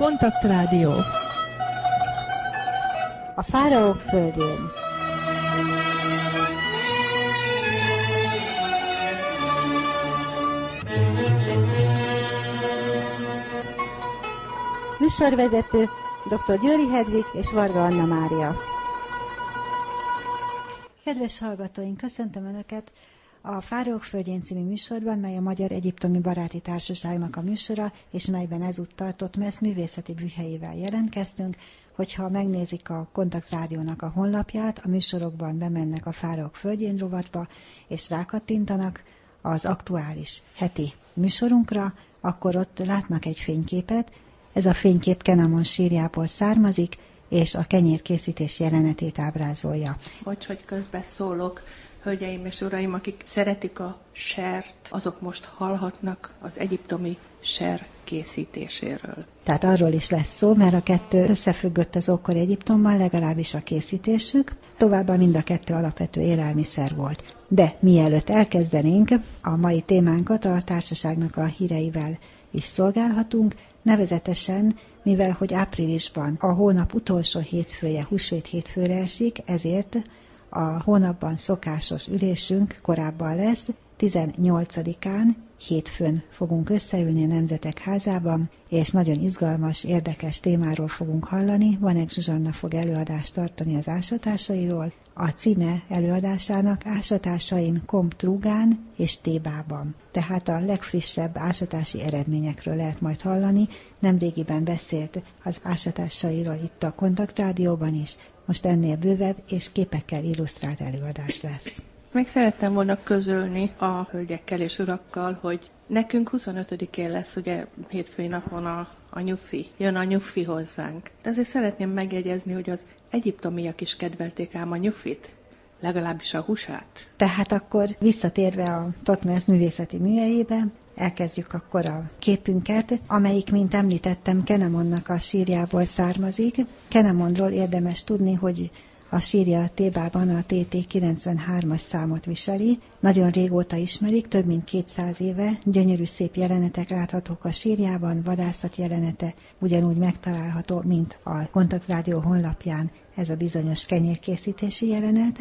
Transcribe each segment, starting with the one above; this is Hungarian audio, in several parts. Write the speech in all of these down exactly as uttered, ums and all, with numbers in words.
Kontaktrádió. A fáraók földjén. Műsorvezető dr. Győri Hedvig és Varga Anna Mária. Kedves hallgatóink, köszöntöm Önöket a Fáraók földjén című műsorban, mely a Magyar Egyiptomi Baráti Társaságnak a műsora, és melyben ezúttal Thotmesz művészeti műhelyével jelentkeztünk. Hogyha megnézik a Kontaktrádiónak a honlapját, a műsorokban bemennek a Fáraók földjén rovatba, és rákattintanak az aktuális heti műsorunkra, akkor ott látnak egy fényképet. Ez a fénykép Kenamon sírjából származik, és a kenyérkészítés jelenetét ábrázolja. Bocs, hogy közbeszólok, hölgyeim és uraim, akik szeretik a sert, azok most hallhatnak az egyiptomi ser készítéséről. Tehát arról is lesz szó, mert a kettő összefüggött az ókori Egyiptommal, legalábbis a készítésük. Továbbá mind a kettő alapvető élelmiszer volt. De mielőtt elkezdenénk, a mai témánkat a társaságnak a híreivel is szolgálhatunk, nevezetesen, mivel hogy áprilisban a hónap utolsó hétfője húsvét hétfőre esik, ezért a hónapban szokásos ülésünk korábban lesz, tizennyolcadikán, hétfőn fogunk összeülni a Nemzetek Házában, és nagyon izgalmas, érdekes témáról fogunk hallani. Vanek Zsuzsanna fog előadást tartani az ásatásairól. A címe előadásának Ásatásaim Komtrúgán és Tébában. Tehát a legfrissebb ásatási eredményekről lehet majd hallani. Nemrégiben beszélt az ásatásairól itt a Kontaktrádióban is. Most ennél bővebb és képekkel illusztrált előadás lesz. Még szerettem volna közölni a hölgyekkel és urakkal, hogy nekünk huszonötödikén lesz, ugye hétfői napon a, a nyufi, jön a nyufi hozzánk. De azért szeretném megjegyezni, hogy az egyiptomiak is kedvelték ám a nyufit, legalábbis a húsát. Tehát akkor visszatérve a Thotmesz művészeti műhelyébe, elkezdjük akkor a képünket, amelyik, mint említettem, Kenamonnak a sírjából származik. Kenamonról érdemes tudni, hogy a sírja Tébában a té té kilencvenhármas számot viseli. Nagyon régóta ismerik, több mint kétszáz éve. Gyönyörű szép jelenetek láthatók a sírjában, vadászat jelenete ugyanúgy megtalálható, mint a Kontaktrádió honlapján ez a bizonyos kenyérkészítési jelenet,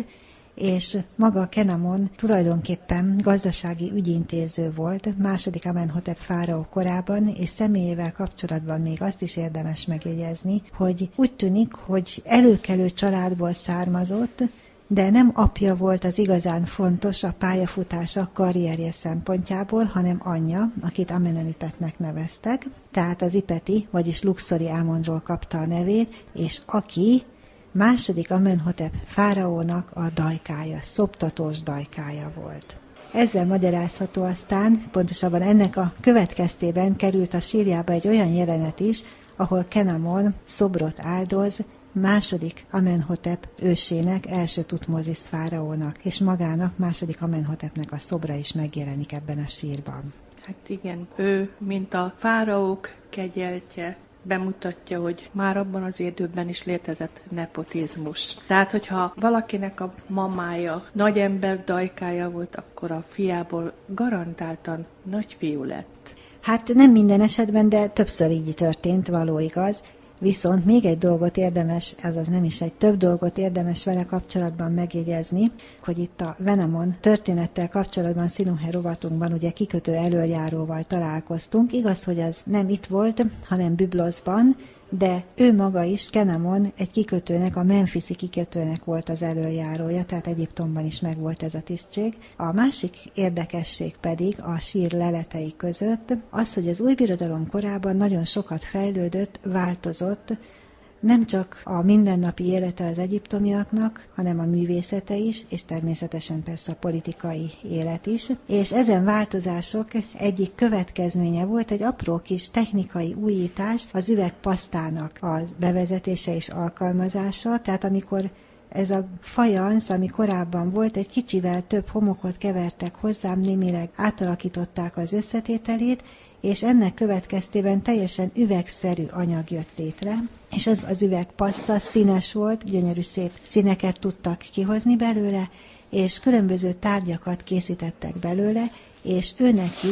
és maga Kenamon tulajdonképpen gazdasági ügyintéző volt második Amenhotep fáraó korában, és személyével kapcsolatban még azt is érdemes megjegyezni, hogy úgy tűnik, hogy előkelő családból származott, de nem apja volt az igazán fontos a pályafutása karrierje szempontjából, hanem anyja, akit Amenemipetnek neveztek, tehát az Ipeti, vagyis Luxori Ámonról kapta a nevét, és aki második Amenhotep fáraónak a dajkája, szoptatós dajkája volt. Ezzel magyarázható aztán, pontosabban ennek a következtében került a sírjába egy olyan jelenet is, ahol Kenamon szobrot áldoz második Amenhotep ősének, első Tutmozis fáraónak, és magának, második Amenhotepnek a szobra is megjelenik ebben a sírban. Hát igen, ő, mint a fáraók kegyeltje, bemutatja, hogy már abban az időben is létezett nepotizmus. Tehát, hogyha valakinek a mamája nagy ember dajkája volt, akkor a fiából garantáltan nagyfiú lett. Hát nem minden esetben, de többször így történt, való igaz. Viszont még egy dolgot érdemes, azaz nem is egy, több dolgot érdemes vele kapcsolatban megjegyezni, hogy itt a Venamon történettel kapcsolatban Sinuhe rovatunkban ugye kikötő elöljáróval találkoztunk. Igaz, hogy az nem itt volt, hanem Bybloszban, de ő maga is, Kenamon, egy kikötőnek, a Memphisi kikötőnek volt az elöljárója, tehát Egyiptomban is megvolt ez a tisztség. A másik érdekesség pedig a sír leletei között az, hogy az új birodalom korában nagyon sokat fejlődött, változott, nem csak a mindennapi élete az egyiptomiaknak, hanem a művészete is, és természetesen persze a politikai élet is. És ezen változások egyik következménye volt egy apró kis technikai újítás, az üvegpasztának a bevezetése és alkalmazása, tehát amikor ez a fajansz, ami korábban volt, egy kicsivel több homokot kevertek hozzám, némileg átalakították az összetételét, és ennek következtében teljesen üvegszerű anyag jött létre, és az, az üvegpaszta színes volt, gyönyörű szép színeket tudtak kihozni belőle, és különböző tárgyakat készítettek belőle, és ő neki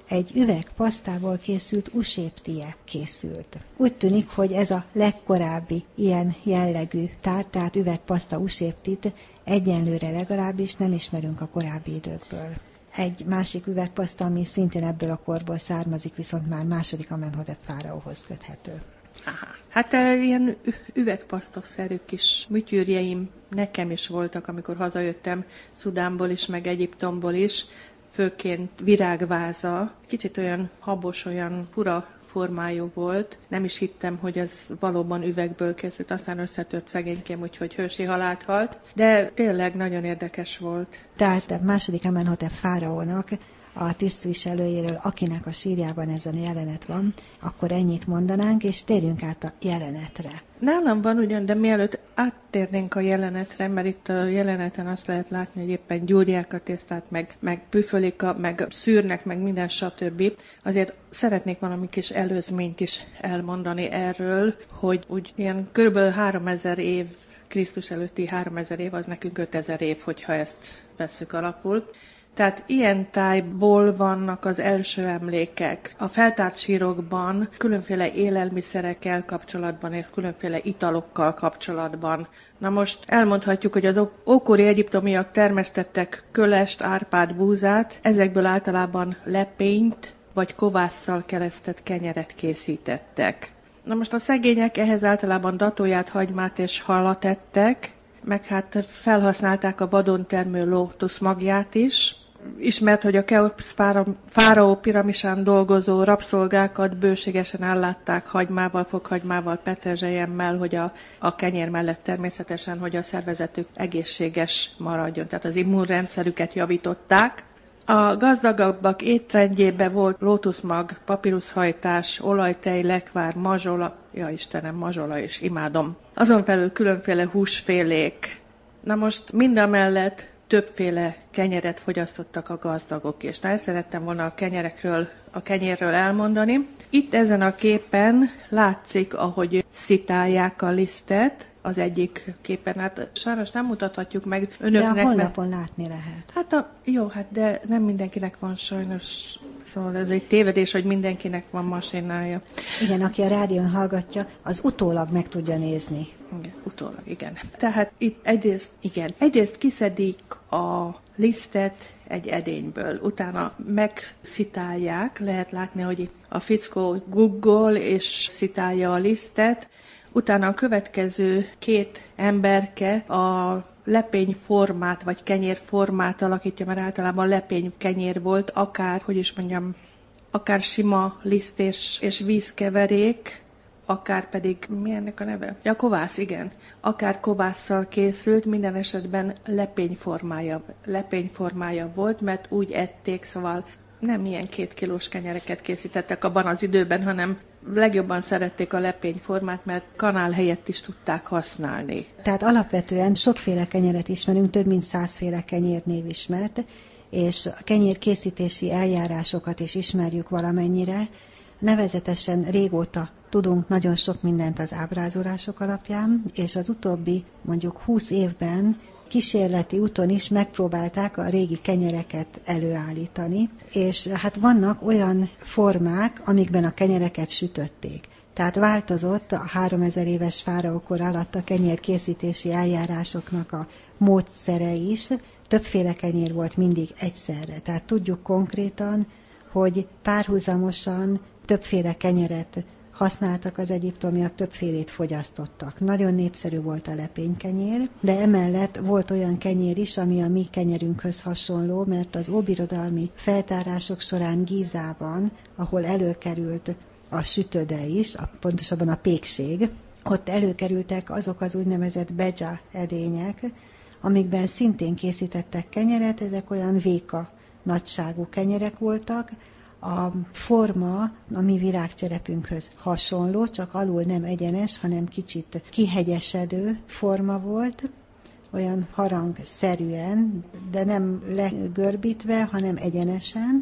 egy üveg pasztából készült uséptie készült. Úgy tűnik, hogy ez a legkorábbi ilyen jellegű tárgy, tehát üvegpaszta uséptit egyenlőre legalábbis nem ismerünk a korábbi időkből. Egy másik üvegpaszta, ami szintén ebből a korból származik, viszont már második Amenhotep fáraóhoz köthető. Aha. Hát e, ilyen üvegpasztaszerű kis műtyűrjeim nekem is voltak, amikor hazajöttem Szudánból is, meg Egyiptomból is, főként virágváza, kicsit olyan habos, olyan fura formájú volt. Nem is hittem, hogy ez valóban üvegből készült, aztán összetört szegénykém, úgyhogy hősi halált halt, de tényleg nagyon érdekes volt. Tehát a második Amenhotep fáraónak a tisztviselőjéről, akinek a sírjában ezen a jelenet van, akkor ennyit mondanánk, és térjünk át a jelenetre. Nálam van ugyan, de mielőtt áttérnénk a jelenetre, mert itt a jeleneten azt lehet látni, hogy éppen gyúrják a tésztát, meg, meg püfölik, a, meg szűrnek, meg minden stb. Azért szeretnék valami kis előzményt is elmondani erről, hogy úgy ilyen körülbelül háromezer év, Krisztus előtti háromezer év, az nekünk ötezer év, hogyha ezt vesszük alapul. Tehát ilyen tájból vannak az első emlékek. A feltárt sírokban különféle élelmiszerekkel kapcsolatban és különféle italokkal kapcsolatban. Na most elmondhatjuk, hogy az ókori egyiptomiak termesztettek kölest, árpát, búzát, ezekből általában lepényt vagy kovásszal keresztett kenyeret készítettek. Na most a szegények ehhez általában datóját, hagymát és halat ettek, meg hát felhasználták a vadon termő lótusz magját is. Ismert, hogy a Keops fáraó piramisán dolgozó rabszolgákat bőségesen ellátták hagymával, fokhagymával, petrezselyemmel, hogy a, a kenyér mellett természetesen, hogy a szervezetük egészséges maradjon, tehát az immunrendszerüket javították. A gazdagabbak étrendjébe volt lótuszmag, papiruszhajtás, olajtej, lekvár, mazsola, ja Istenem, mazsola is, imádom. Azon felül különféle húsfélék. Na most mindamellett többféle kenyeret fogyasztottak a gazdagok, és el szerettem volna a kenyerekről, a kenyérről elmondani. Itt ezen a képen látszik, ahogy szitálják a lisztet, az egyik képen, hát sajnos nem mutathatjuk meg önöknek. De a honlapon mert... látni lehet. Hát a, jó, hát de nem mindenkinek van sajnos, szóval ez egy tévedés, hogy mindenkinek van masinája. Igen, aki a rádión hallgatja, az utólag meg tudja nézni. Igen, utólag, igen. Tehát itt egyrészt, igen, egyrészt kiszedik a lisztet egy edényből, utána megszitálják, lehet látni, hogy itt a fickó guggol és szitálja a lisztet, utána a következő két emberke a lepényformát, vagy kenyérformát alakítja, mert általában lepénykenyér volt, akár, hogy is mondjam, akár sima liszt és, és vízkeverék, akár pedig, mi ennek a neve? Ja, kovász, igen. Akár kovásszal készült, minden esetben lepényformája, lepényformája volt, mert úgy ették, szóval nem ilyen két kilós kenyereket készítettek abban az időben, hanem legjobban szerették a lepényformát, mert kanál helyett is tudták használni. Tehát alapvetően sokféle kenyeret ismerünk, több mint százféle kenyérnév ismert, és a kenyérkészítési eljárásokat is ismerjük valamennyire. Nevezetesen régóta tudunk nagyon sok mindent az ábrázolások alapján, és az utóbbi mondjuk húsz évben kísérleti úton is megpróbálták a régi kenyereket előállítani, és hát vannak olyan formák, amikben a kenyereket sütötték. Tehát változott a háromezer éves fáraókor alatt a kenyérkészítési eljárásoknak a módszere is. Többféle kenyér volt mindig egyszerre. Tehát tudjuk konkrétan, hogy párhuzamosan többféle kenyeret használtak az egyiptomiak, többfélét fogyasztottak. Nagyon népszerű volt a lepénykenyér, de emellett volt olyan kenyér is, ami a mi kenyerünkhöz hasonló, mert az óbirodalmi feltárások során Gízában, ahol előkerült a sütöde is, a, pontosabban a pékség, ott előkerültek azok az úgynevezett beja edények, amikben szintén készítettek kenyeret, ezek olyan véka nagyságú kenyerek voltak. A forma a mi virágcserepünkhöz hasonló, csak alul nem egyenes, hanem kicsit kihegyesedő forma volt, olyan harangszerűen, de nem legörbítve, hanem egyenesen,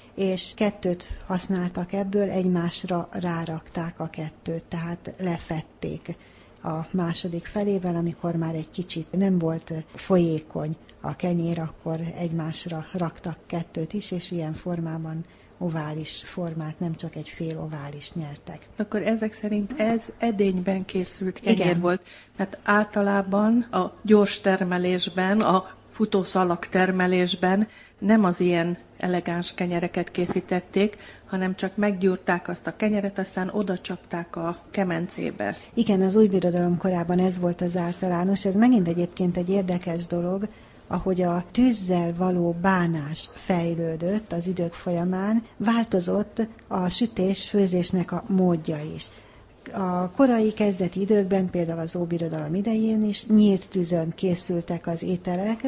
és kettőt használtak ebből, egymásra rárakták a kettőt, tehát lefették. a második felével, amikor már egy kicsit nem volt folyékony a kenyér, akkor egymásra raktak kettőt is, és ilyen formában ovális formát, nem csak egy fél ovális nyertek. Akkor ezek szerint ez edényben készült kenyér Igen. volt, mert általában a gyors termelésben, a futószalag termelésben nem az ilyen elegáns kenyereket készítették, hanem csak meggyúrták azt a kenyeret, aztán oda csapták a kemencébe. Igen, az új birodalom korában ez volt az általános. Ez megint egyébként egy érdekes dolog, ahogy a tűzzel való bánás fejlődött az idők folyamán, változott a sütés, főzésnek a módja is. A korai kezdeti időkben, például az Óbirodalom idején is nyílt tűzön készültek az ételek,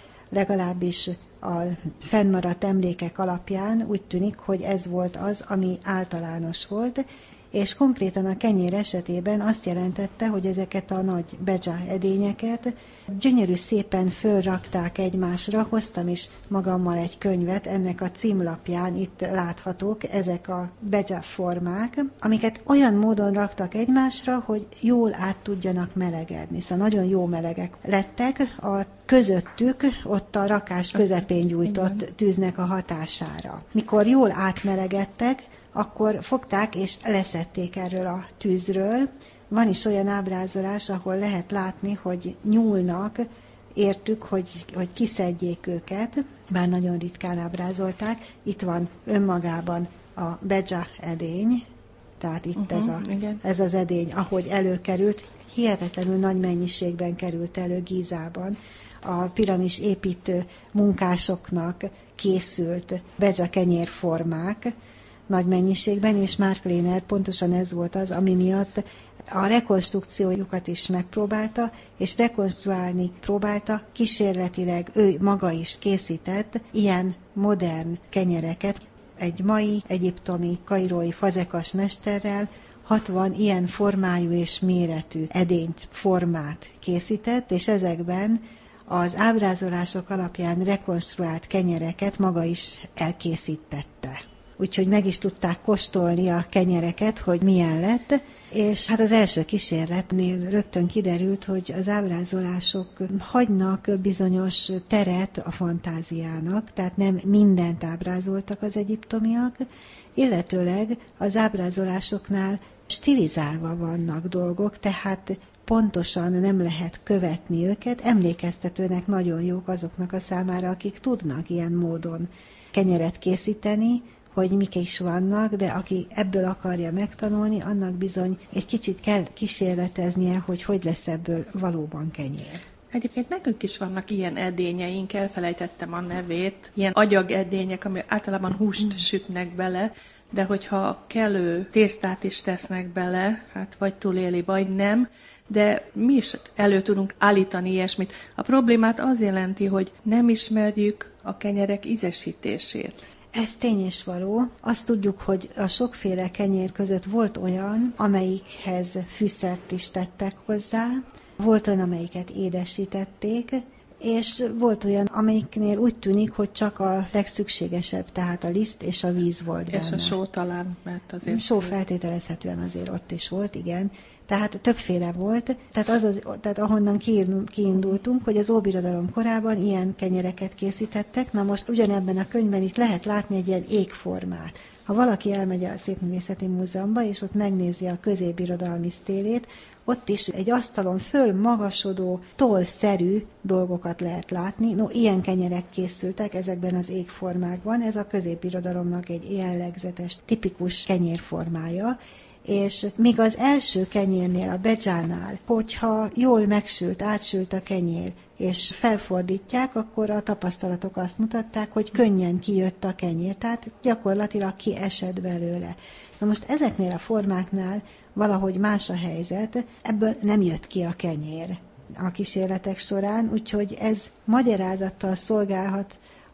legalábbis a fennmaradt emlékek alapján úgy tűnik, hogy ez volt az, ami általános volt, és konkrétan a kenyér esetében azt jelentette, hogy ezeket a nagy bedzsa edényeket gyönyörű szépen fölrakták egymásra, hoztam is magammal egy könyvet, ennek a címlapján itt láthatók ezek a bedzsa formák, amiket olyan módon raktak egymásra, hogy jól át tudjanak melegedni. Szóval nagyon jó melegek lettek, a közöttük ott a rakás közepén gyújtott tűznek a hatására. Mikor jól átmelegedtek, akkor fogták és leszették erről a tűzről. Van is olyan ábrázolás, ahol lehet látni, hogy nyúlnak, értük, hogy, hogy kiszedjék őket, bár nagyon ritkán ábrázolták. Itt van önmagában a bedzsa edény, tehát itt uh-huh, ez, a, ez az edény, ahogy előkerült, hihetetlenül nagy mennyiségben került elő Gízában. A piramis építő munkásoknak készült bedzsa kenyérformák, nagy mennyiségben, és Mark Lehner pontosan ez volt az, ami miatt a rekonstrukciójukat is megpróbálta, és rekonstruálni próbálta, kísérletileg ő maga is készített ilyen modern kenyereket. Egy mai egyiptomi kairói fazekas mesterrel hatvan ilyen formájú és méretű edényt, formát készített, és ezekben az ábrázolások alapján rekonstruált kenyereket maga is elkészítette. Úgyhogy meg is tudták kóstolni a kenyereket, hogy milyen lett, és hát az első kísérletnél rögtön kiderült, hogy az ábrázolások hagynak bizonyos teret a fantáziának, tehát nem mindent ábrázoltak az egyiptomiak, illetőleg az ábrázolásoknál stilizálva vannak dolgok, tehát pontosan nem lehet követni őket, emlékeztetőnek nagyon jók azoknak a számára, akik tudnak ilyen módon kenyeret készíteni, hogy mik is vannak, de aki ebből akarja megtanulni, annak bizony egy kicsit kell kísérleteznie, hogy hogy lesz ebből valóban kenyér. Egyébként nekünk is vannak ilyen edényeink, elfelejtettem a nevét, ilyen agyagedények, ami általában húst sütnek bele, de hogyha kellő tésztát is tesznek bele, hát vagy túléli, vagy nem, de mi is elő tudunk állítani ilyesmit. A problémát az jelenti, hogy nem ismerjük a kenyerek ízesítését. Ez tény és való. Azt tudjuk, hogy a sokféle kenyér között volt olyan, amelyikhez fűszert is tettek hozzá, volt olyan, amelyiket édesítették, és volt olyan, amelyiknél úgy tűnik, hogy csak a legszükségesebb, tehát a liszt és a víz volt benne. És a só talán, mert azért... Só feltételezhetően azért ott is volt, igen. Tehát többféle volt, tehát, az az, tehát ahonnan kiindultunk, hogy az Óbirodalom korában ilyen kenyereket készítettek. Na most ugyanebben a könyvben itt lehet látni egy ilyen égformát. Ha valaki elmegy a Szépművészeti Múzeumba, és ott megnézi a középbirodalmi sztélét, ott is egy asztalon föl magasodó, tollszerű dolgokat lehet látni. No, ilyen kenyerek készültek ezekben az égformákban. Ez a középbirodalomnak egy jellegzetes, tipikus kenyérformája. És míg az első kenyérnél, a bedzsánál, hogyha jól megsült, átsült a kenyér, és felfordítják, akkor a tapasztalatok azt mutatták, hogy könnyen kijött a kenyér, tehát gyakorlatilag kiesett belőle. Na most ezeknél a formáknál valahogy más a helyzet, ebből nem jött ki a kenyér a kísérletek során, úgyhogy ez magyarázattal szolgálhat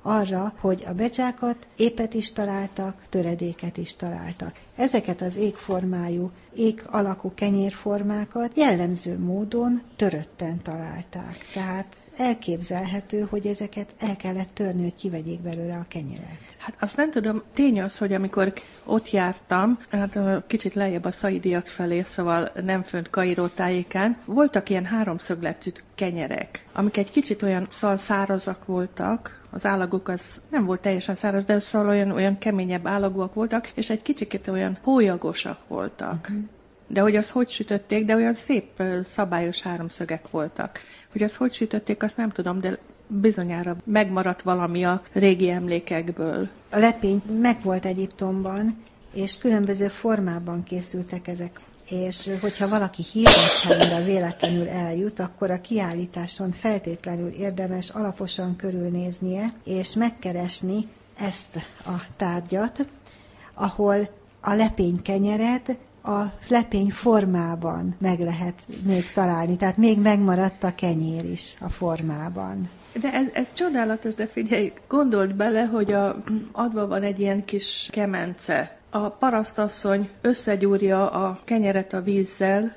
arra, hogy a becsákat épet is találtak, töredéket is találtak. Ezeket az égformájú, ég alakú kenyérformákat jellemző módon törötten találták. Tehát elképzelhető, hogy ezeket el kellett törni, hogy kivegyék belőle a kenyeret. Hát azt nem tudom, tény az, hogy amikor ott jártam, hát kicsit lejjebb a szaidiak felé, szóval nem fönt Kairó tájékán, voltak ilyen háromszögletű kenyerek, amik egy kicsit olyan szal szárazak voltak, az állagok az nem volt teljesen száraz, de szóval olyan, olyan keményebb állagúak voltak, és egy kicsit olyan hólyagosak voltak. Uh-huh. De hogy azt hogy sütötték, de olyan szép, szabályos háromszögek voltak. Hogy azt hogy sütötték, azt nem tudom, de bizonyára megmaradt valami a régi emlékekből. A lepény megvolt Egyiptomban, és különböző formában készültek ezek. És hogyha valaki Híreszhelyre véletlenül eljut, akkor a kiállításon feltétlenül érdemes alaposan körülnéznie, és megkeresni ezt a tárgyat, ahol a lepénykenyeret a lepény formában meg lehet még találni, tehát még megmaradt a kenyér is a formában. De ez, ez csodálatos, de figyelj, gondold bele, hogy a, adva van egy ilyen kis kemence. A parasztasszony összegyúrja a kenyeret a vízzel,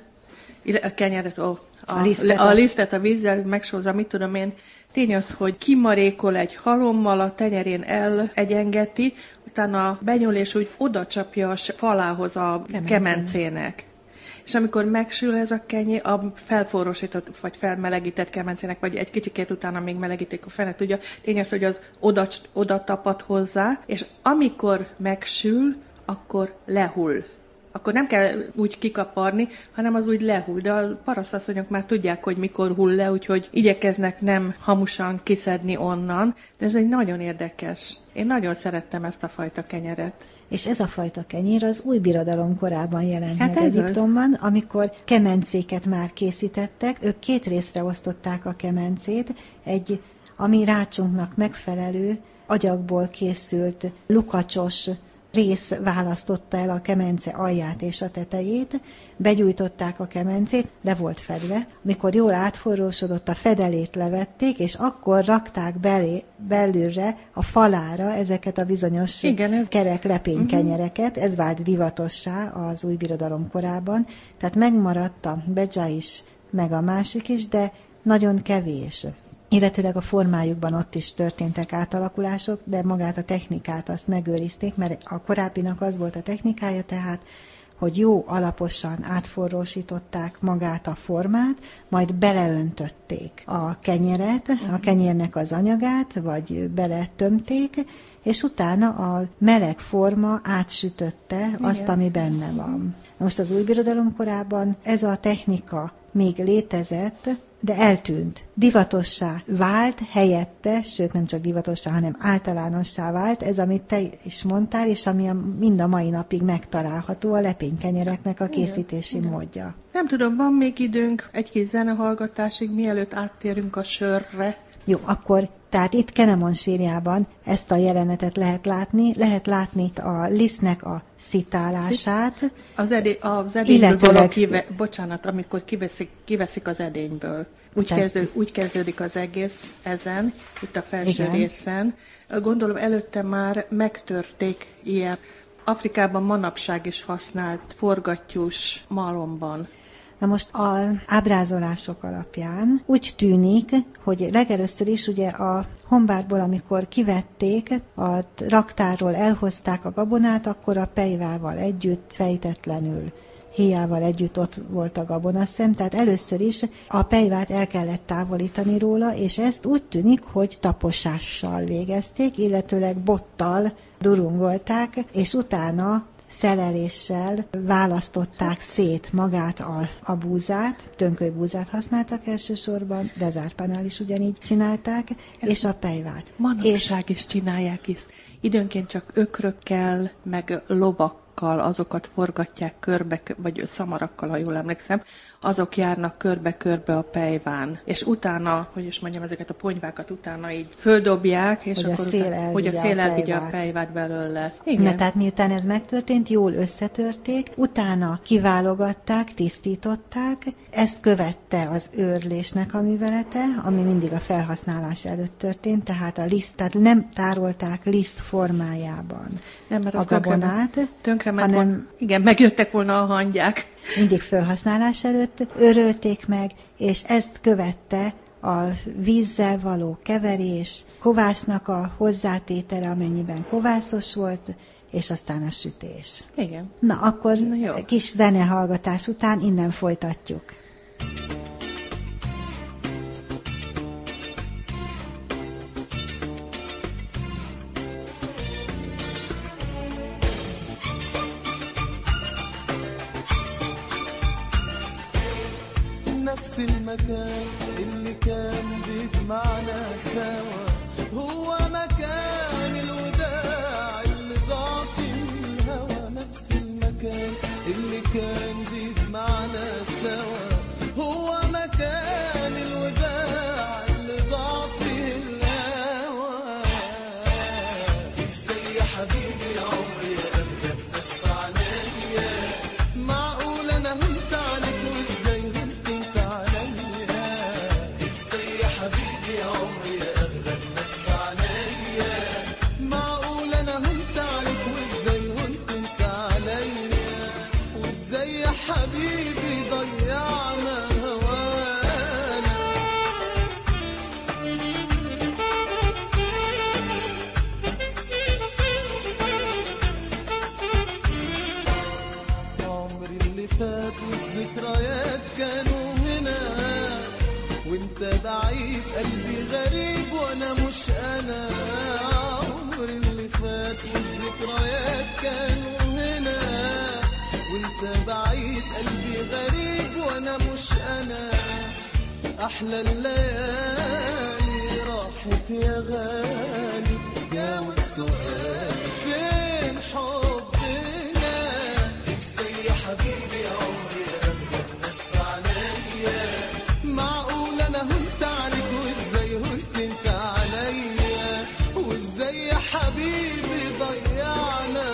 a kenyeret, ó, a, a, lisztet, a lisztet a vízzel, megsózza, mit tudom én. Tény az, hogy kimarékol egy halommal, a tenyerén elegyengeti, utána benyúl és úgy oda csapja a falához a kemencének. kemencének. És amikor megsül ez a kenyér, a felforrósított vagy felmelegített kemencének, vagy egy kicsikét utána még melegítik, a fene tudja, tény az, hogy az oda, oda tapad hozzá, és amikor megsül, akkor lehull. Akkor nem kell úgy kikaparni, hanem az úgy lehull. De a parasztasszonyok már tudják, hogy mikor hull le, úgyhogy igyekeznek nem hamusan kiszedni onnan. De ez egy nagyon érdekes. Én nagyon szerettem ezt a fajta kenyeret. És ez a fajta kenyér az új birodalom korában jelent hát meg Egyiptomban, amikor kemencéket már készítettek. Ők két részre osztották a kemencét, egy, ami rácsunknak megfelelő, agyagból készült lukacsos rész választotta el a kemence alját és a tetejét, begyújtották a kemencét, le volt fedve. Mikor jól átforrósodott, a fedelét levették, és akkor rakták belé, belülre, a falára ezeket a bizonyos Igen, kerek lepénykenyereket. Ez vált divatossá az új birodalom korában. Tehát megmaradt a bedzsá is, meg a másik is, de nagyon kevés. Illetőleg a formájukban ott is történtek átalakulások, de magát a technikát azt megőrizték, mert a korábbinak az volt a technikája, tehát, hogy jó alaposan átforrósították magát a formát, majd beleöntötték a kenyeret, a kenyérnek az anyagát, vagy beletömték, és utána a meleg forma átsütötte azt, igen, ami benne van. Most az új birodalom korában ez a technika még létezett, de eltűnt. Divatossá vált helyette, sőt nem csak divatossá, hanem általánossá vált, ez, amit te is mondtál, és ami a, mind a mai napig megtalálható, a lepénykenyereknek a készítési igen, módja. Nem tudom, van még időnk egy kis zenehallgatásig, mielőtt áttérünk a sörre. Jó, akkor tehát itt Kenemon sírjában ezt a jelenetet lehet látni, lehet látni a lisztnek a szitálását. Az, edé, az edényből illetőleg... való kive, bocsánat, amikor kiveszik, kiveszik az edényből. Úgy, tehát... kezdő, úgy kezdődik az egész ezen, itt a felső igen, részen. Gondolom előtte már megtörték ilyen. Afrikában manapság is használt forgattyús malomban. Na most az ábrázolások alapján úgy tűnik, hogy legelőször is ugye a honvárból, amikor kivették, a raktárról elhozták a gabonát, akkor a pejvával együtt, fejtetlenül, héjával együtt ott volt a gabonaszem, tehát először is a pejvát el kellett távolítani róla, és ezt úgy tűnik, hogy taposással végezték, illetőleg bottal durungolták, és utána szeleléssel választották szét magát a, a búzát, tönkölybúzát használtak elsősorban, de az árpánál is ugyanígy csinálták, ez és a pejvát. Manapság és is csinálják is. Időnként csak ökrökkel, meg lovak szamarakkal, azokat forgatják körbe, vagy szamarakkal, ha jól emlékszem, azok járnak körbe-körbe a pejván. És utána, hogy is mondjam, ezeket a ponyvákat utána így földobják, és hogy akkor a szél utána, hogy a szél elvigye a pejvát belőle. Igen. Na, tehát miután ez megtörtént, jól összetörték, utána kiválogatták, tisztították, ezt követte az őrlésnek a művelete, ami mindig a felhasználás előtt történt, tehát a liszt, tehát nem tárolták liszt formájában nem, mert a gabonát, tönkrement hanem volna, igen, megjöttek volna a hangyák. Mindig felhasználás előtt örölték meg, és ezt követte a vízzel való keverés, kovásznak a hozzátétele, amennyiben kovászos volt, és aztán a sütés. Igen. Na, akkor Na, kis zenehallgatás után innen folytatjuk. نفس المكان اللي كان بيجمعنا سوا هو مكان الوداع اللي ضاع في الهوى. نفس المكان اللي كان بيجمعنا سوا هو مكان الوداع اللي ضاع في الهوى. ازاي يا حبيبي يا عمري يا قلبي الناس في عنايا معقول انا هنت عليك وازاي حبيبي ضيعنا هوانا. عمري اللي فات والذكريات كانوا هنا وانت بعيد قلبي غريب وانا مش انا. عمري اللي فات والذكريات كانوا هنا وانت بعيد قلبي غريب وانا مش انا. احلى الليالي راحت يا غالي جاوب سؤالي فين حبنا. ازاي يا حبيبي يا عمري يا قلبي الناس في عنايا معقول انا هنت عليك وازاي هنت انت عليا وازاي يا حبيبي ضيعنا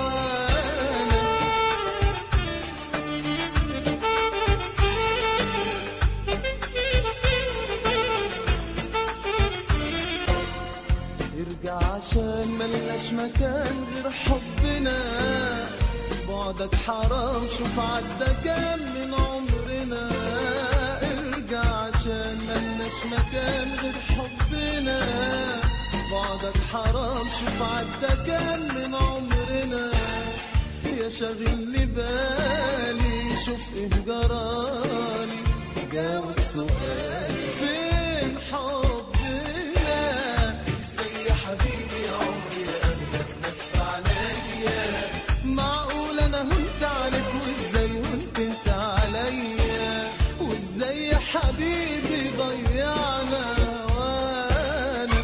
عشان ملناش مكان غير حبنا. بعدك حرام شوف عدى كام من عمرنا. ارجع عشان ملناش مكان غير حبنا. بعدك حرام شوف عدى كام من عمرنا. يا شاغل لي بالي شوف ايه جرالي جاوب سؤالي فين حبنا. حبيبي يا عمري يا قلبي الناس في عنايا معقول انا هنت عليك وازاي هنت انت عليا وازاي يا حبيبي ضيعنا هوانا.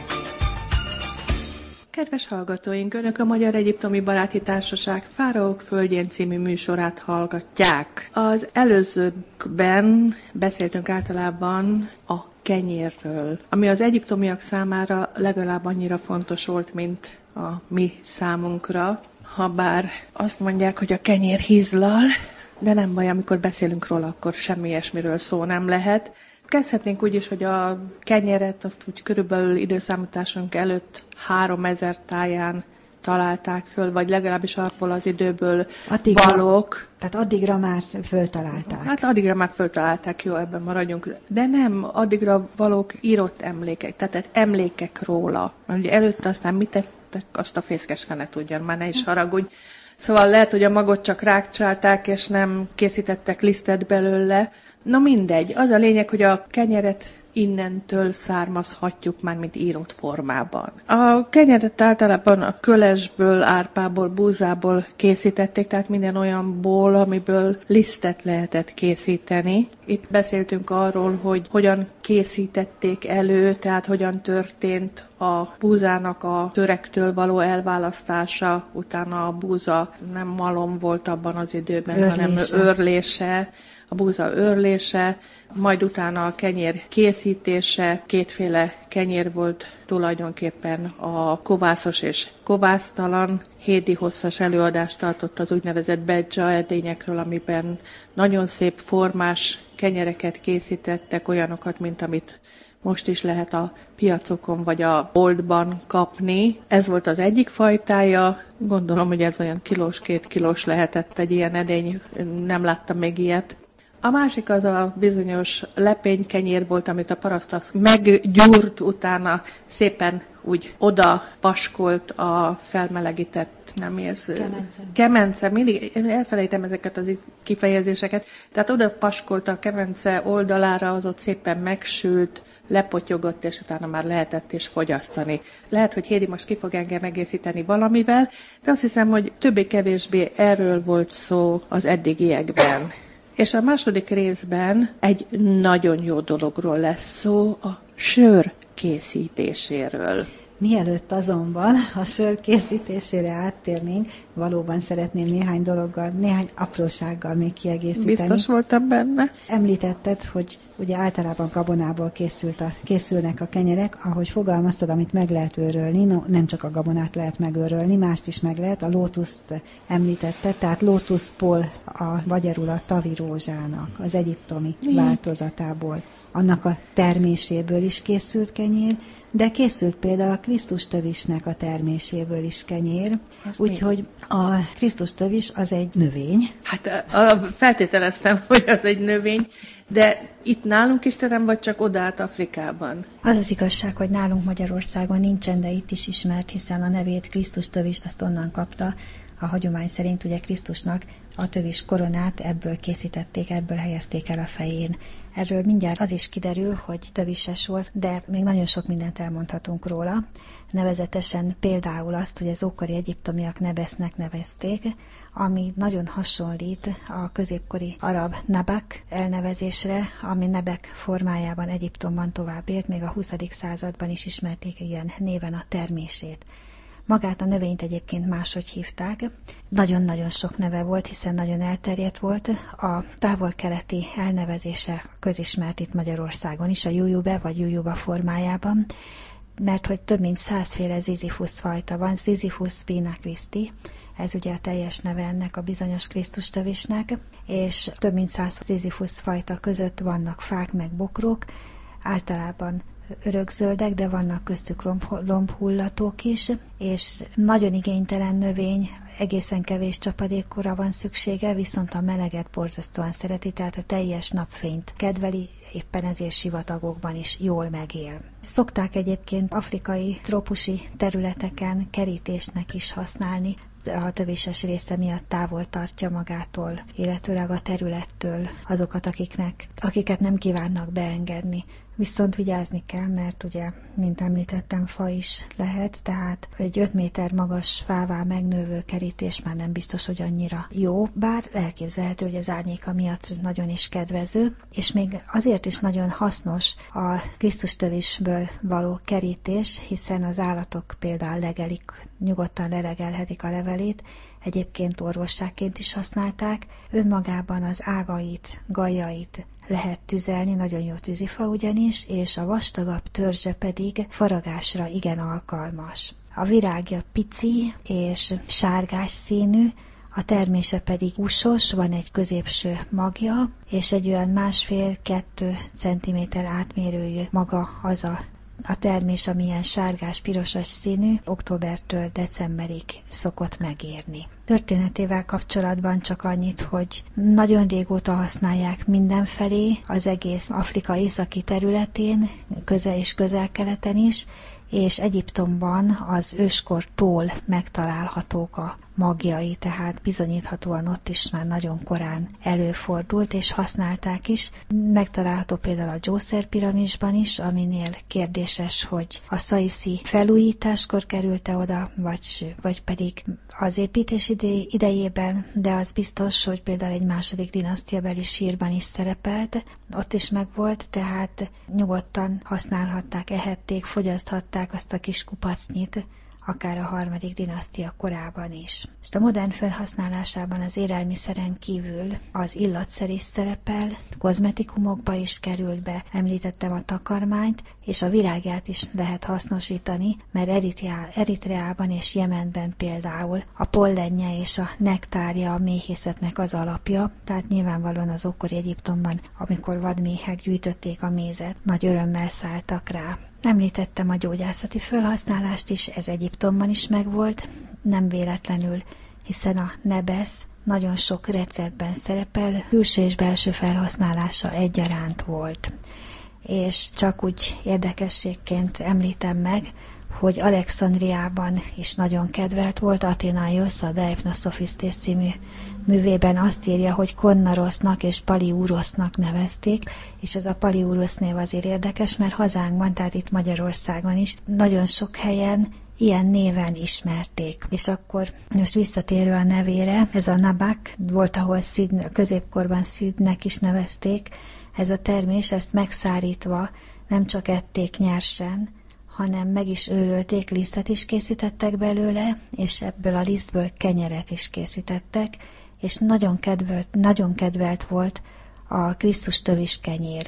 Kedves hallgatóink, Önök a Magyar Egyiptomi Baráti Társaság Fáraók Földjén című műsorát hallgatják. Az előzőkben beszéltünk általában a kenyérről, ami az egyiptomiak számára legalább annyira fontos volt, mint a mi számunkra. Habár azt mondják, hogy a kenyér hízlal, de nem baj, amikor beszélünk róla, akkor semmi ilyesmiről szó nem lehet. Kezdhetnénk úgy is, hogy a kenyeret azt úgy körülbelül időszámításunk előtt háromezer táján találták föl, vagy legalábbis abból az időből addigra, valók. Tehát addigra már föltalálták. Hát addigra már föltalálták, jó, ebben maradjunk. De nem, addigra valók írott emlékek, tehát emlékek róla. Mert ugye előtte aztán mit tettek, azt a fészkeske ne tudjan, már ne is haragudj. Szóval lehet, hogy a magot csak rákcsálták, és nem készítettek lisztet belőle. Na mindegy, az a lényeg, hogy a kenyeret innentől származhatjuk már, mint írott formában. A kenyeret általában a kölesből, árpából, búzából készítették, tehát minden olyanból, amiből lisztet lehetett készíteni. Itt beszéltünk arról, hogy hogyan készítették elő, tehát hogyan történt a búzának a törektől való elválasztása, utána a búza nem malom volt abban az időben, Örlése. hanem őrlése, a búza őrlése, majd utána a kenyér készítése, kétféle kenyér volt tulajdonképpen, a kovászos és kovásztalan. Hédi hosszas előadást tartott az úgynevezett bedzsa edényekről, amiben nagyon szép formás kenyereket készítettek, olyanokat, mint amit most is lehet a piacokon vagy a boltban kapni. Ez volt az egyik fajtája. Gondolom, hogy ez olyan kilós, két kilós lehetett egy ilyen edény, nem láttam még ilyet. A másik az a bizonyos lepénykenyér volt, amit a parasztasz meggyúrt, utána szépen úgy oda paskolt a felmelegített, nem mi ez? Kemence. Kemence, mindig elfelejtem ezeket az kifejezéseket. Tehát oda paskolta a kemence oldalára, az ott szépen megsült, lepotyogott, és utána már lehetett is fogyasztani. Lehet, hogy Hédi most ki fog engem egészíteni valamivel, de azt hiszem, hogy többé-kevésbé erről volt szó az eddigiekben. És a második részben egy nagyon jó dologról lesz szó, a sör készítéséről. Mielőtt azonban a sör készítésére áttérnénk, valóban szeretném néhány dologgal, néhány aprósággal még kiegészíteni. Biztos voltam benne. Említetted, hogy ugye általában gabonából készült a, készülnek a kenyerek, ahogy fogalmaztad, amit meg lehet őrölni, no, nem csak a gabonát lehet megőrölni, mást is meg lehet, a lótuszt említetted, tehát lótuszból, a magyarul a tavi rózsának, az egyiptomi Igen. változatából, annak a terméséből is készült kenyér, de készült például a Krisztus tövisnek a terméséből is kenyér, úgyhogy a Krisztus tövis az egy növény. Hát a, feltételeztem, hogy az egy növény, de itt nálunk is terem, vagy csak odaállt Afrikában? Az az igazság, hogy nálunk Magyarországon nincsen, de itt is ismert, hiszen a nevét Krisztus tövist azt onnan kapta. A hagyomány szerint ugye Krisztusnak a tövis koronát ebből készítették, ebből helyezték el a fején. Erről mindjárt az is kiderül, hogy tövises volt, de még nagyon sok mindent elmondhatunk róla. Nevezetesen például azt, hogy az ókori egyiptomiak Nebesznek nevezték, ami nagyon hasonlít a középkori arab Nabak elnevezésre, ami Nebek formájában Egyiptomban tovább élt, még a huszadik században is ismerték ilyen néven a termését. Magát a növényt egyébként máshogy hívták. Nagyon-nagyon sok neve volt, hiszen nagyon elterjedt volt. A távol-keleti elnevezése közismert itt Magyarországon is, a jujube vagy jujuba formájában, mert hogy több mint százféle Ziziphus fajta van, Ziziphus spina Christi, ez ugye a teljes neve ennek a bizonyos Krisztus tövisnek, és több mint száz Ziziphus fajta között vannak fák meg bokrok, általában örökzöldek, de vannak köztük lomb, lombhullatók is, és nagyon igénytelen növény, egészen kevés csapadékkora van szüksége, viszont a meleget borzasztóan szereti, tehát a teljes napfényt kedveli, éppen ezért sivatagokban is jól megél. Szokták egyébként afrikai trópusi területeken kerítésnek is használni, a tövises része miatt távol tartja magától, illetőleg a területtől azokat, akiknek, akiket nem kívánnak beengedni. Viszont vigyázni kell, mert ugye, mint említettem, fa is lehet, tehát egy öt méter magas fává megnövő kerítés már nem biztos, hogy annyira jó, bár elképzelhető, hogy az árnyéka miatt nagyon is kedvező, és még azért is nagyon hasznos a Krisztus tövisből való kerítés, hiszen az állatok például legelik, nyugodtan lelegelhetik a levelét, egyébként orvosságként is használták, önmagában az ágait, gajait lehet tüzelni, nagyon jó tűzifa ugyanis, és a vastagabb törzse pedig faragásra igen alkalmas. A virágja pici és sárgás színű, a termése pedig usos, van egy középső magja, és egy olyan másfél-kettő centiméter átmérőjű maga az a A termés, amilyen sárgás-pirosas színű, októbertől decemberig szokott megérni. Történetével kapcsolatban csak annyit, hogy nagyon régóta használják mindenfelé, az egész Afrika északi területén, közel- és közel-keleten is, és Egyiptomban az őskortól megtalálhatók a magjai, tehát bizonyíthatóan ott is már nagyon korán előfordult, és használták is. Megtalálható például a Djoser piramisban is, aminél kérdéses, hogy a szaiszi felújításkor került-e oda, vagy, vagy pedig az építés idejében, de az biztos, hogy például egy második dinasztiabeli sírban is szerepelt, ott is megvolt, tehát nyugodtan használhatták, ehették, fogyaszthatták azt a kis kupacnyit, akár a harmadik dinasztia korában is. És a modern felhasználásában az élelmiszeren kívül az illatszer is szerepel, kozmetikumokba is került be, említettem a takarmányt, és a virágját is lehet hasznosítani, mert Eritreá, Eritreában és Jemenben például a pollenje és a nektárja a méhészetnek az alapja, tehát nyilvánvalóan az ókori Egyiptomban, amikor vadméhek gyűjtötték a mézet, nagy örömmel szálltak rá. Említettem a gyógyászati felhasználást is, ez Egyiptomban is megvolt, nem véletlenül, hiszen a nebesz nagyon sok receptben szerepel, külső és belső felhasználása egyaránt volt. És csak úgy érdekességként említem meg, hogy Alexandriában is nagyon kedvelt volt, Athénaiosz, a De Hypnosophistes című művében azt írja, hogy Konnarosznak és Paliurosznak nevezték, és ez a Paliurosz név azért érdekes, mert hazánkban, tehát itt Magyarországon is nagyon sok helyen ilyen néven ismerték. És akkor most visszatérve a nevére, ez a Nabak volt, ahol Szid, középkorban Szidnek is nevezték, ez a termés, ezt megszárítva nem csak ették nyersen, hanem meg is őrölték, lisztet is készítettek belőle, és ebből a lisztből kenyeret is készítettek, és nagyon kedvelt, nagyon kedvelt volt a Krisztus tövis kenyér.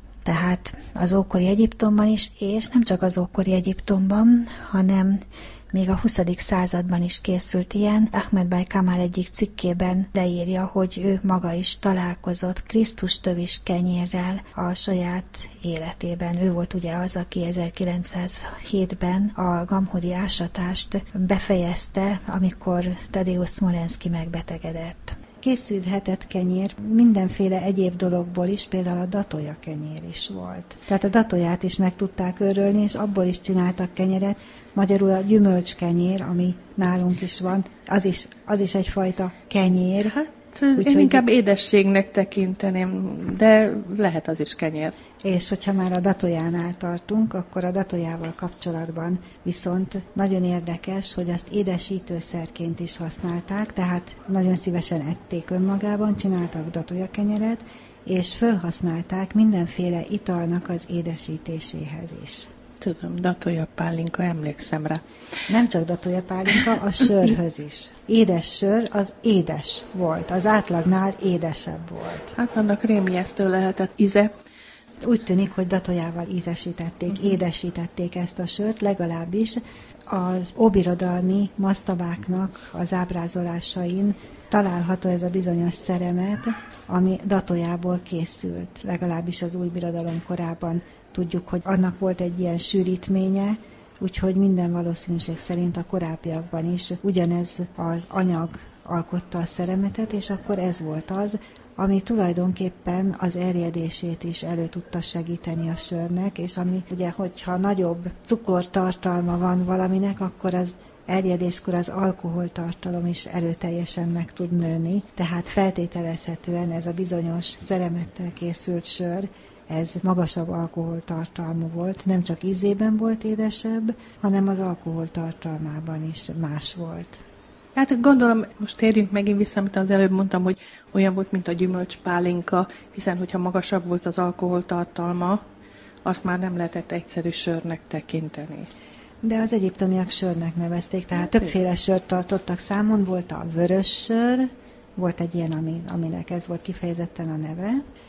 Tehát az ókori Egyiptomban is, és nem csak az ókori Egyiptomban, hanem még a huszadik században is készült ilyen. Ahmed Báj Kamal egyik cikkében leírja, hogy ő maga is találkozott Krisztus tövis kenyérrel a saját életében. Ő volt ugye az, aki ezerkilencszázhétben a gamhudi ásatást befejezte, amikor Tadeusz Smolenszky megbetegedett. Készülhetett kenyér mindenféle egyéb dologból is, például a datolya kenyér is volt. Tehát a datóját is meg tudták örölni, és abból is csináltak kenyeret. Magyarul a gyümölcskenyér, ami nálunk is van, az is, az is egyfajta kenyér. Hát úgy, én inkább édességnek tekinteném, de lehet az is kenyér. És hogyha már a datójánál tartunk, akkor a datójával kapcsolatban viszont nagyon érdekes, hogy azt édesítőszerként is használták, tehát nagyon szívesen ették önmagában, csináltak datójakenyeret, és felhasználták mindenféle italnak az édesítéséhez is. Tudom, datója pálinka, emlékszem rá. Nem csak datója pálinka, a sörhöz is. Édes sör, az édes volt, az átlagnál édesebb volt. Hát annak rémiesztő lehetett íze. Úgy tűnik, hogy datójával ízesítették, uh-huh. édesítették ezt a sört, legalábbis az óbirodalmi masztabáknak az ábrázolásain található ez a bizonyos szeremet, ami datójából készült, legalábbis az új birodalom korában. Tudjuk, hogy annak volt egy ilyen sűrítménye, úgyhogy minden valószínűség szerint a korábbiakban is ugyanez az anyag alkotta a szeremetet, és akkor ez volt az, ami tulajdonképpen az erjedését is elő tudta segíteni a sörnek, és ami ugye, hogyha nagyobb cukortartalma van valaminek, akkor az erjedéskor az alkoholtartalom is erőteljesen meg tud nőni, tehát feltételezhetően ez a bizonyos szeremettel készült sör, ez magasabb alkoholtartalmú volt, nem csak ízében volt édesebb, hanem az alkoholtartalmában is más volt. Hát gondolom, most térjünk megint vissza, amit az előbb mondtam, hogy olyan volt, mint a gyümölcspálinka, hiszen hogyha magasabb volt az alkoholtartalma, azt már nem lehetett egyszerű sörnek tekinteni. De az egyiptomiak sörnek nevezték, tehát többféle sört tartottak számon, volt a vörös sör, volt egy ilyen, ami, aminek ez volt kifejezetten a neve.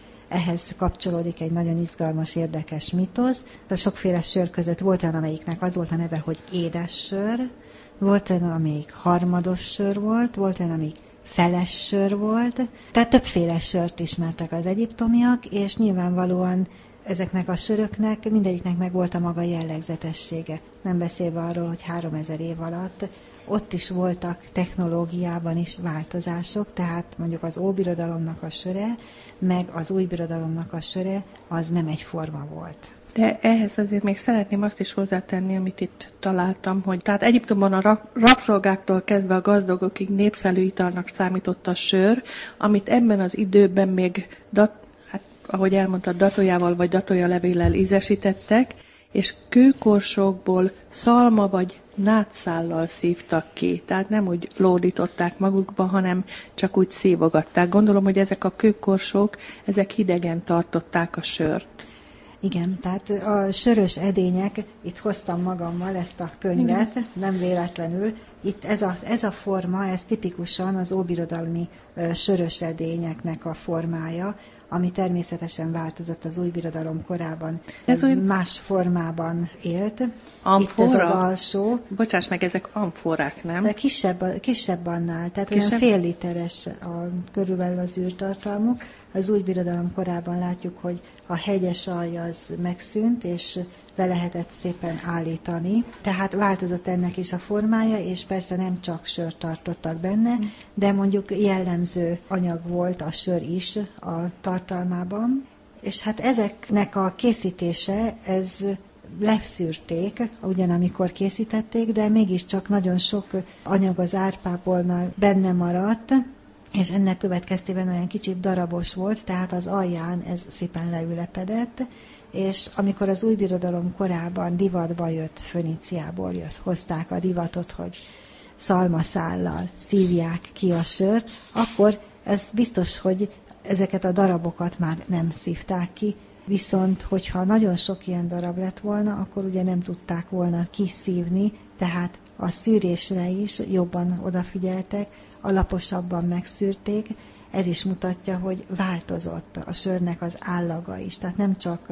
Ehhez kapcsolódik egy nagyon izgalmas, érdekes mitosz. A sokféle sör között volt olyan, amelyiknek az volt a neve, hogy édes sör, volt olyan, amelyik harmados sör volt, volt olyan, amelyik feles sör volt. Tehát többféle sört ismertek az egyiptomiak, és nyilvánvalóan ezeknek a söröknek mindegyiknek meg volt a maga jellegzetessége. Nem beszélve arról, hogy háromezer év alatt ott is voltak technológiában is változások, tehát mondjuk az Óbirodalomnak a söre, meg az Új Birodalomnak a söre, az nem egyforma volt. De ehhez azért még szeretném azt is hozzátenni, amit itt találtam, hogy tehát Egyiptomban a ra- rabszolgáktól kezdve a gazdagokig népszerű italnak számított a sör, amit ebben az időben még, dat, hát, ahogy elmondtad, datójával vagy datójalevéllel ízesítettek, és kőkorsókból szalma vagy nátszállal szívtak ki. Tehát nem úgy lódították magukba, hanem csak úgy szívogatták. Gondolom, hogy ezek a kőkorsók, ezek hidegen tartották a sört. Igen, tehát a sörös edények, itt hoztam magammal ezt a könyvet, igen. Nem véletlenül. Itt ez a, ez a forma, ez tipikusan az óbirodalmi sörös edényeknek a formája, ami természetesen változott az új birodalom korában. Ez olyan... más formában élt. Amfora? Itt ez az alsó. Bocsáss meg, ezek amforák, nem? De kisebb, kisebb annál, tehát kisebb? Olyan fél literes a, körülbelül az űrtartalmuk. Az új birodalom korában látjuk, hogy a hegyes alja az megszűnt, és le lehetett szépen állítani. Tehát változott ennek is a formája, és persze nem csak sört tartottak benne, de mondjuk jellemző anyag volt a sör is a tartalmában. És hát ezeknek a készítése, ez leszűrték, ugyanamikor készítették, de mégiscsak nagyon sok anyag az árpából már benne maradt, és ennek következtében olyan kicsit darabos volt, tehát az alján ez szépen leülepedett, és amikor az új birodalom korában divatba jött, Föníciából jött, hozták a divatot, hogy szalmaszállal szívják ki a sört, akkor ez biztos, hogy ezeket a darabokat már nem szívták ki, viszont hogyha nagyon sok ilyen darab lett volna, akkor ugye nem tudták volna kiszívni, tehát a szűrésre is jobban odafigyeltek, alaposabban megszűrték. Ez is mutatja, hogy változott a sörnek az állaga is. Tehát nem csak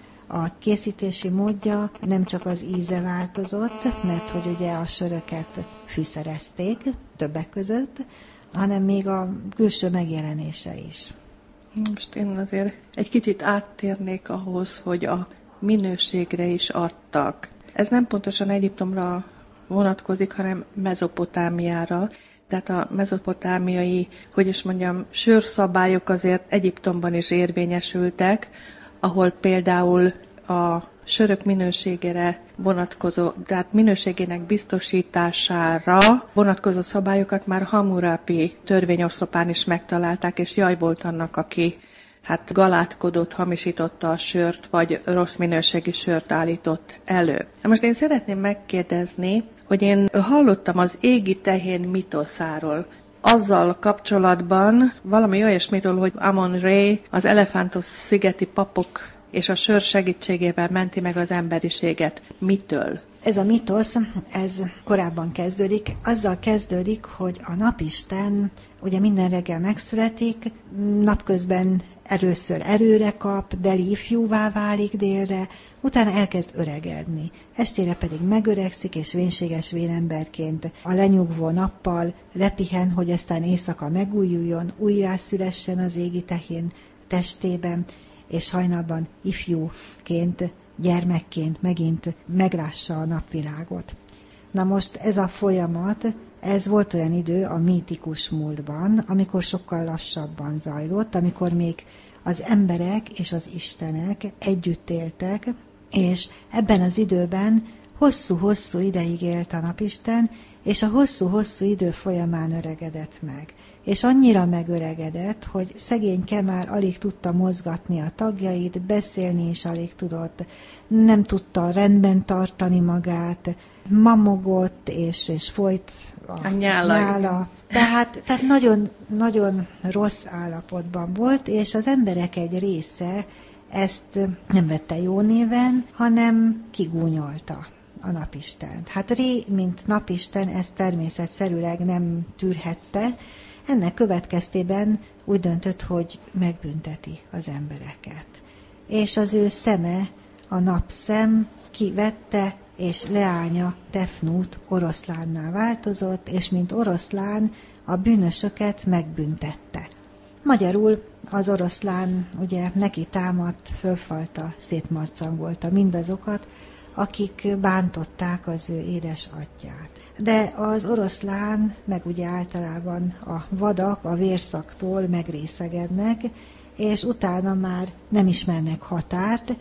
a készítési módja, nem csak az íze változott, mert hogy ugye a söröket fűszerezték többek között, hanem még a külső megjelenése is. Most én azért egy kicsit áttérnék ahhoz, hogy a minőségre is adtak. Ez nem pontosan Egyiptomra vonatkozik, hanem Mezopotámiára. Tehát a mezopotámiai, hogy is mondjam, sörszabályok azért Egyiptomban is érvényesültek, ahol például a sörök minőségére vonatkozó, tehát minőségének biztosítására vonatkozó szabályokat már Hammurapi törvényoszlopán is megtalálták, és jaj volt annak, aki hát galátkodott, hamisította a sört, vagy rossz minőségi sört állított elő. Na most én szeretném megkérdezni, hogy én hallottam az égi tehén mitoszáról. Azzal kapcsolatban valami olyasmiről, hogy Amon-Ré az Elefántos-szigeti papok és a sör segítségével menti meg az emberiséget. Mitől? Ez a mitosz, ez korábban kezdődik. Azzal kezdődik, hogy a napisten ugye minden reggel megszületik, napközben először erőre kap, deli ifjúvá válik délre, utána elkezd öregedni. Estére pedig megöregszik, és vénséges vénemberként a lenyugvó nappal lepihen, hogy aztán éjszaka megújuljon, újjászülessen az égi tehén testében, és hajnalban ifjúként, gyermekként megint meglássa a napvilágot. Na most ez a folyamat, ez volt olyan idő a mítikus múltban, amikor sokkal lassabban zajlott, amikor még az emberek és az istenek együtt éltek, és ebben az időben hosszú-hosszú ideig élt a napisten, és a hosszú-hosszú idő folyamán öregedett meg. És annyira megöregedett, hogy szegényke már alig tudta mozgatni a tagjait, beszélni is alig tudott, nem tudta rendben tartani magát, mamogott, és, és folyt a, a nyála. nyála. Tehát, tehát nagyon, nagyon rossz állapotban volt, és az emberek egy része ezt nem vette jó néven, hanem kigúnyolta a napistent. Hát Ré, mint napisten, ezt természetszerűleg nem tűrhette. Ennek következtében úgy döntött, hogy megbünteti az embereket. És az ő szeme, a napszem kivette, és leánya Tefnut oroszlánná változott, és mint oroszlán a bűnösöket megbüntette. Magyarul az oroszlán ugye neki támadt, fölfalta, szétmarcangolta mindazokat, akik bántották az ő édes atyját. De az oroszlán, meg ugye általában a vadak a vérszaktól megrészegednek, és utána már nem ismernek határt,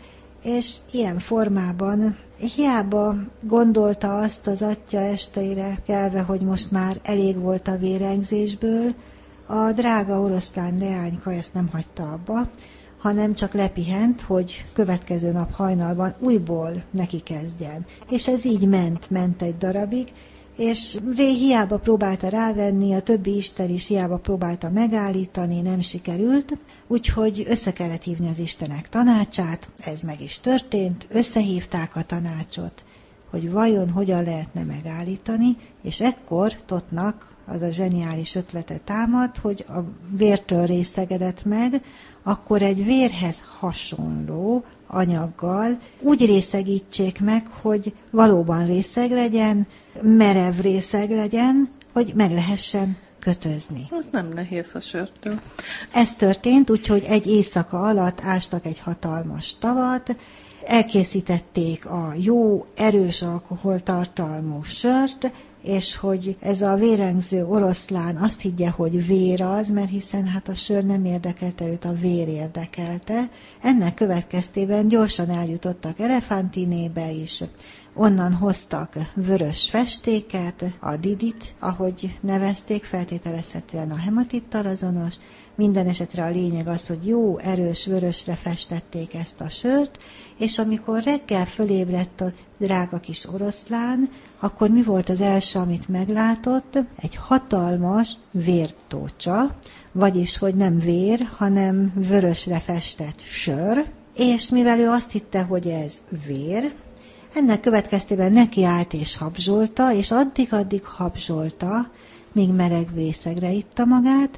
és ilyen formában hiába gondolta azt az atya esteire kelve, hogy most már elég volt a vérengzésből, a drága oroszlán leányka ezt nem hagyta abba, hanem csak lepihent, hogy következő nap hajnalban újból neki kezdjen. És ez így ment, ment egy darabig, és Ré hiába próbálta rávenni, a többi isten is hiába próbálta megállítani, nem sikerült, úgyhogy össze kellett hívni az istenek tanácsát, ez meg is történt, összehívták a tanácsot, hogy vajon hogyan lehetne megállítani, és ekkor Totnak az a zseniális ötlete támad, hogy a vértől részegedett meg, akkor egy vérhez hasonló anyaggal úgy részegítsék meg, hogy valóban részeg legyen, merev részeg legyen, hogy meg lehessen kötözni. Ez nem nehéz a sörtől. Ez történt, úgyhogy egy éjszaka alatt ástak egy hatalmas tavat, elkészítették a jó, erős alkoholtartalmú sört, és hogy ez a vérengző oroszlán azt higgye, hogy vér az, mert hiszen hát a sör nem érdekelte őt, a vér érdekelte. Ennek következtében gyorsan eljutottak Elefantinébe is, onnan hoztak vörös festéket, a didit, ahogy nevezték, feltételezhetően a hematittal azonos. Minden esetre a lényeg az, hogy jó, erős vörösre festették ezt a sört, és amikor reggel fölébredt a drága kis oroszlán, akkor mi volt az első, amit meglátott? Egy hatalmas vértócsa, vagyis, hogy nem vér, hanem vörösre festett sör, és mivel ő azt hitte, hogy ez vér, ennek következtében nekiállt és habzsolta, és addig-addig habzsolta, míg meleg vészegre itta magát,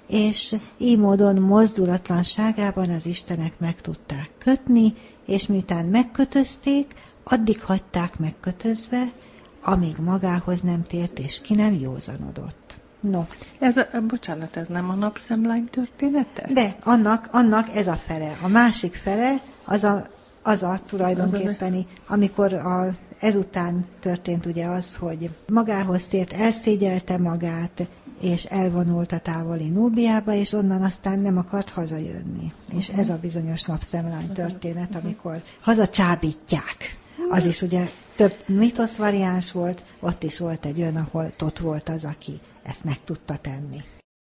és így módon mozdulatlanságában az istenek meg tudták kötni, és miután megkötözték, addig hagyták megkötözve, amíg magához nem tért, és ki nem józanodott. No. Ez a, bocsánat, ez nem a napszemlány története? De annak, annak ez a fele. A másik fele az a, az a tulajdonképpeni, amikor a, ezután történt ugye az, hogy magához tért, elszégyelte magát, és elvonult a távoli Núbiába, és onnan aztán nem akart hazajönni. És ez a bizonyos napszemlány történet, amikor hazacsábítják. Az is ugye több mitosz variáns volt, ott is volt egy olyan, ahol Tot volt az, aki ezt meg tudta tenni.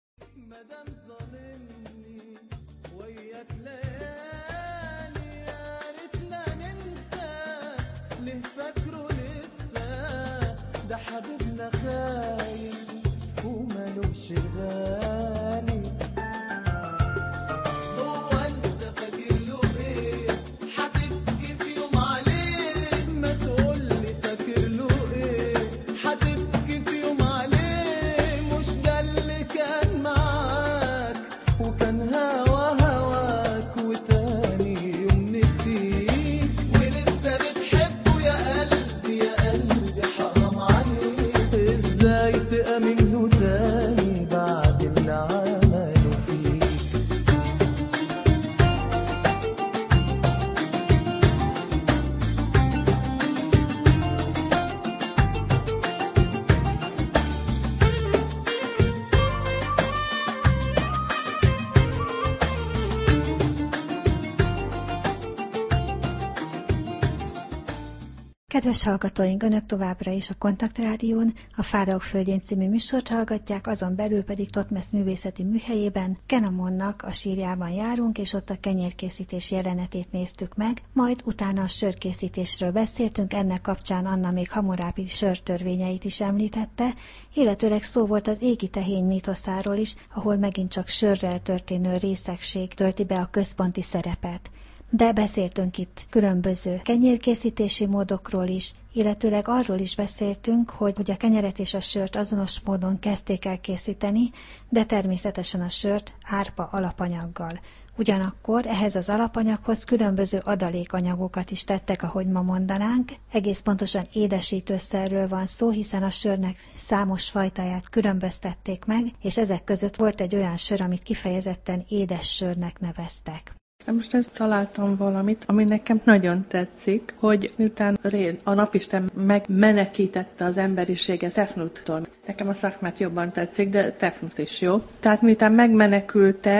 Kedves hallgatóink, Önök továbbra is a Kontaktrádión, a Fáraók földjén című műsort hallgatják, azon belül pedig Thotmesz művészeti műhelyében, Kenamonnak a sírjában járunk, és ott a kenyérkészítés jelenetét néztük meg, majd utána a sörkészítésről beszéltünk, ennek kapcsán Anna még Hammurabi sörtörvényeit is említette, illetőleg szó volt az égi tehény mítoszáról is, ahol megint csak sörrel történő részegség tölti be a központi szerepet. De beszéltünk itt különböző kenyérkészítési módokról is, illetőleg arról is beszéltünk, hogy, hogy a kenyeret és a sört azonos módon kezdték el készíteni, de természetesen a sört árpa alapanyaggal. Ugyanakkor ehhez az alapanyaghoz különböző adalékanyagokat is tettek, ahogy ma mondanánk. Egész pontosan édesítőszerről van szó, hiszen a sörnek számos fajtáját különböztették meg, és ezek között volt egy olyan sör, amit kifejezetten édes sörnek neveztek. Most ezt találtam valamit, ami nekem nagyon tetszik, hogy miután Ré, a napisten megmenekítette az emberiséget Tefnuttól. Nekem a szakmát jobban tetszik, de Tefnut is jó. Tehát miután megmenekültek,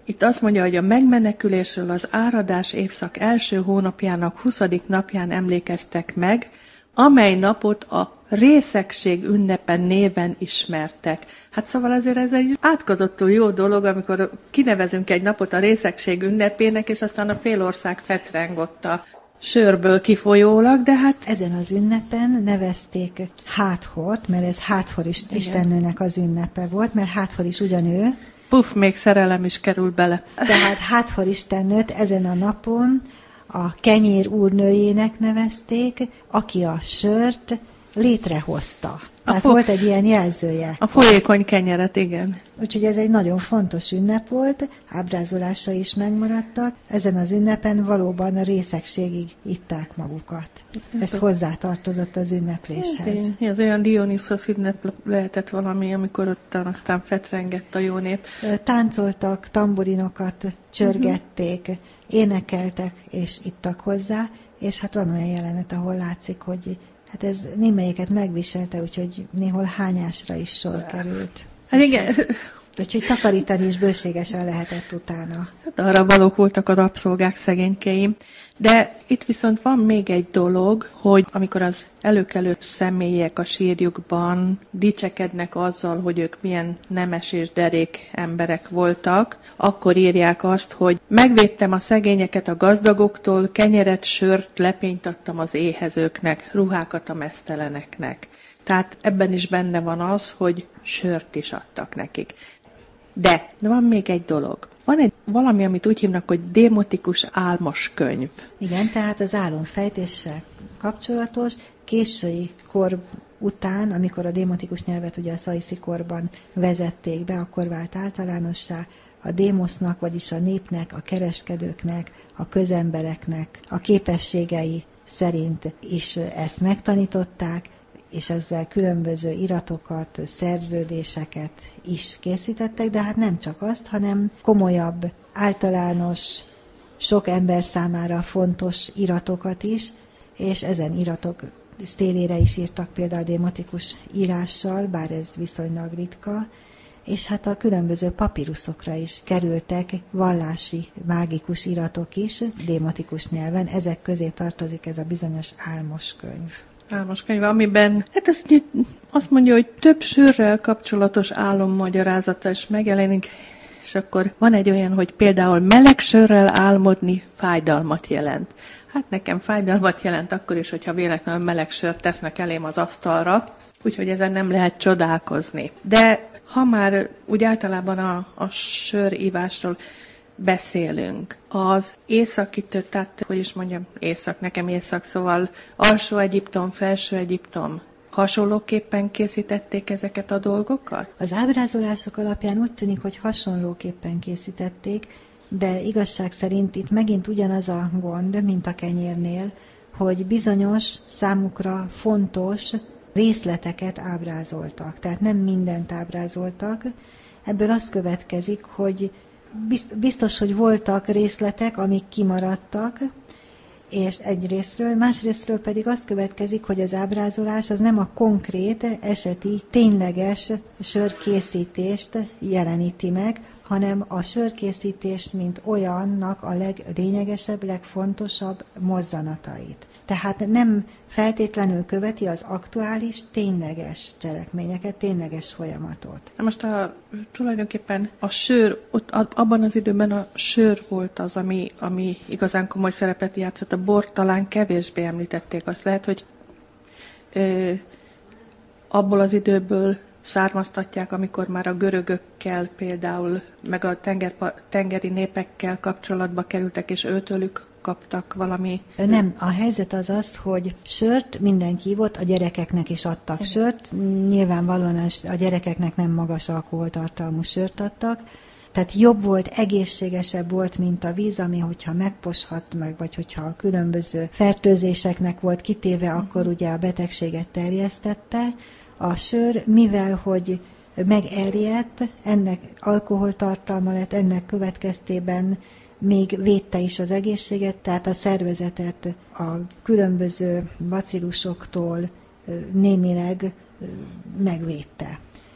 Itt azt mondja, hogy a megmenekülésről az áradás évszak első hónapjának huszadik napján emlékeztek meg, amely napot a részegség ünnepen néven ismertek. Hát szóval azért ez egy átkozottul jó dolog, amikor kinevezünk egy napot a részegség ünnepének, és aztán a fél ország fetrengott a sörből kifolyólag, de hát... Ezen az ünnepen nevezték Háthort, mert ez Háthor is, istennőnek az ünnepe volt, mert Háthor is ugyanő. Puff, még szerelem is kerül bele. Tehát Háthor istennőt ezen a napon a kenyér úrnőjének nevezték, aki a sört létrehozta. Tehát fo- volt egy ilyen jelzője. A folyékony kenyeret, igen. Úgyhogy ez egy nagyon fontos ünnep volt, ábrázolása is megmaradtak. Ezen az ünnepen valóban a részegségig itták magukat. Ez hozzátartozott az ünnepléshez. Hát, ez olyan Dionysos ünnep lehetett valami, amikor ott aztán fetrengett a jó nép. Táncoltak, tamburinokat csörgették, uh-huh. énekeltek és ittak hozzá, és hát van olyan jelenet, ahol látszik, hogy hát ez némelyiket megviselte, úgyhogy néhol hányásra is sor került. Hát igen. Úgyhogy takarítani is bőségesen lehetett utána. Hát arra valók voltak a rabszolgák szegénykeim. De itt viszont van még egy dolog, hogy amikor az előkelő személyek a sírjukban dicsekednek azzal, hogy ők milyen nemes és derék emberek voltak, akkor írják azt, hogy megvédtem a szegényeket a gazdagoktól, kenyeret, sört, lepényt adtam az éhezőknek, ruhákat a mezteleneknek. Tehát ebben is benne van az, hogy sört is adtak nekik. De, de van még egy dolog. Van egy valami, amit úgy hívnak, hogy démotikus álmos könyv. Igen, tehát az álomfejtéssel kapcsolatos, késői kor után, amikor a démotikus nyelvet ugye a szajszi korban vezették be, akkor vált általánossá, a démosznak, vagyis a népnek, a kereskedőknek, a közembereknek a képességei szerint is ezt megtanították, és ezzel különböző iratokat, szerződéseket is készítettek, de hát nem csak azt, hanem komolyabb, általános, sok ember számára fontos iratokat is, és ezen iratok sztélére is írtak például démotikus írással, bár ez viszonylag ritka, és hát a különböző papíruszokra is kerültek vallási, mágikus iratok is, démotikus nyelven, ezek közé tartozik ez a bizonyos álmos könyv. Álmos könyv, amiben, hát ez azt mondja, hogy több sörrel kapcsolatos álommagyarázata is megjelenik, és akkor van egy olyan, hogy például meleg sörrel álmodni fájdalmat jelent. Hát nekem fájdalmat jelent akkor is, hogyha véletlenül meleg sört tesznek elém az asztalra, úgyhogy ezen nem lehet csodálkozni. De ha már úgy általában a, a sörívásról beszélünk, az északitő, tehát, hogy is mondjam, észak, nekem észak, szóval alsó Egyiptom, felső Egyiptom, hasonlóképpen készítették ezeket a dolgokat? Az ábrázolások alapján úgy tűnik, hogy hasonlóképpen készítették, de igazság szerint itt megint ugyanaz a gond, mint a kenyérnél, hogy bizonyos, számukra fontos részleteket ábrázoltak. Tehát nem mindent ábrázoltak. Ebből az következik, hogy biztos, hogy voltak részletek, amik kimaradtak, és egyrésztről, másrésztről pedig az következik, hogy az ábrázolás az nem a konkrét, eseti, tényleges sörkészítést jeleníti meg, hanem a sörkészítést, mint olyannak a leglényegesebb, legfontosabb mozzanatait. Tehát nem feltétlenül követi az aktuális, tényleges cselekményeket, tényleges folyamatot. Na most a, tulajdonképpen a sör, ott, abban az időben a sör volt az, ami, ami igazán komoly szerepet játszott. A bort talán kevésbé említették. Azt lehet, hogy ö, abból az időből származtatják, amikor már a görögökkel például, meg a tenger, tengeri népekkel kapcsolatba kerültek, és őtőlük kaptak valami... Nem, a helyzet az az, hogy sört mindenki ivott, a gyerekeknek is adtak sört. Nyilvánvalóan a gyerekeknek nem magas alkoholtartalmú sört adtak. Tehát jobb volt, egészségesebb volt, mint a víz, ami hogyha megposhat meg, vagy hogyha különböző fertőzéseknek volt kitéve, uh-huh. akkor ugye a betegséget terjesztette. A sör, mivel hogy megerjedt, ennek alkoholtartalma lett, ennek következtében még védte is az egészséget, tehát a szervezetet a különböző bacillusoktól némileg megvédte.